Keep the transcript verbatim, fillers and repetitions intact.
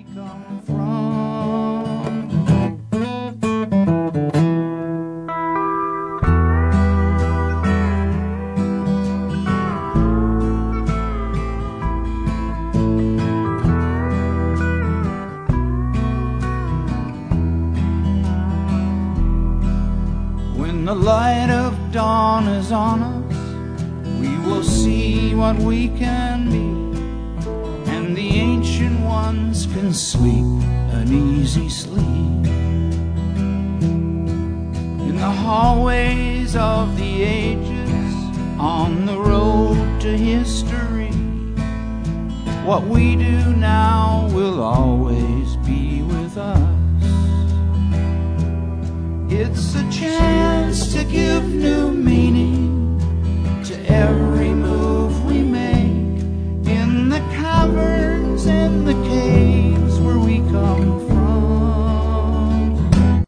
come from. When the light of dawn is on us, we will see what we can be, and the ancient ones can sleep an easy sleep. In the hallways of the ages, on the road to history, what we do now will